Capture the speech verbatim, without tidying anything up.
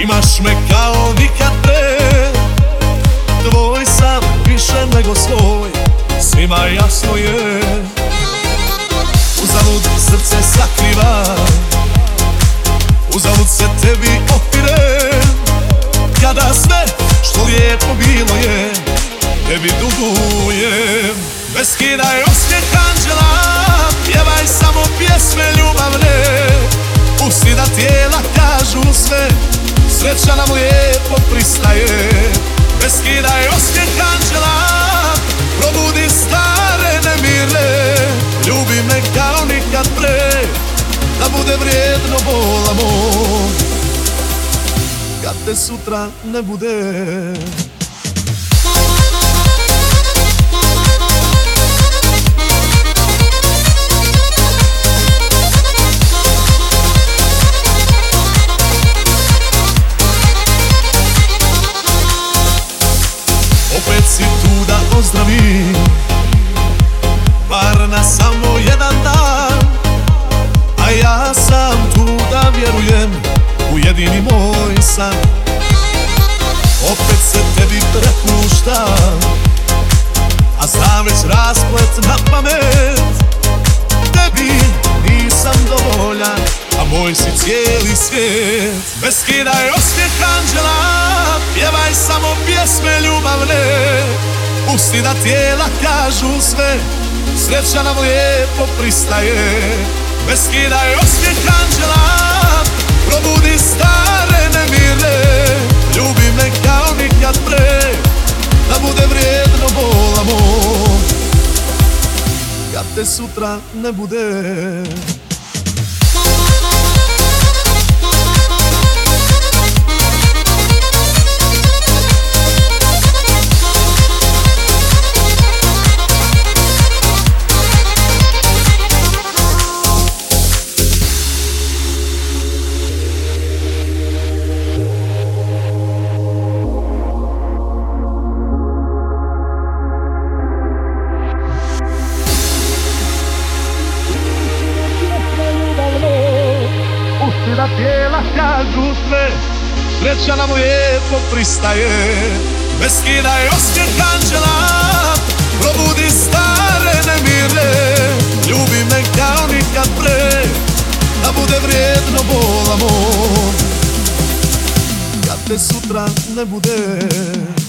Imaš me kao nikad pre, tvoj sam više nego svoj, svima jasno je. Uzalud srce sakriva, uzalud se tebi opire, kada sve što lijepo bilo je tebi dugujem. Beskidaj osmijeh anđela, pjevaj samo pjesme ljubavne, pusti da tijela kažu sve, sreća nam lijepo pristaje. Beskidaj osmijeh anđela, probudi stare nemirne, ljubi me kao nikad pre, da bude vrijedno bola moj, kad te sutra ne bude. Opet si tu da ozdravim, bar na samo jedan dan, a ja sam tu da vjerujem u jedini moj san. Opet se tebi prepuštam, a znam već rasplet na pamet, tebi nisam dovoljan, a moj si cijeli svijet. Beskidaj osmijeh anđela, pjevaj samo pjesme ljubavne, pusti da tijela kažu sve, sreća nam lijepo pristaje. Beskidaj osmijeh anđela, probudi stare nemirne, ljubi me kao nikad pre, da bude vrijedno bola moj, kad te sutra ne bude. Pusti da tijela kažu sve, sreća nam lijepo pristaje. Beskidaj osmijeh anđela, probudi stare nemirne, ljubi me kao nikad pre, da bude vrijedno bola moj, kad te sutra ne bude.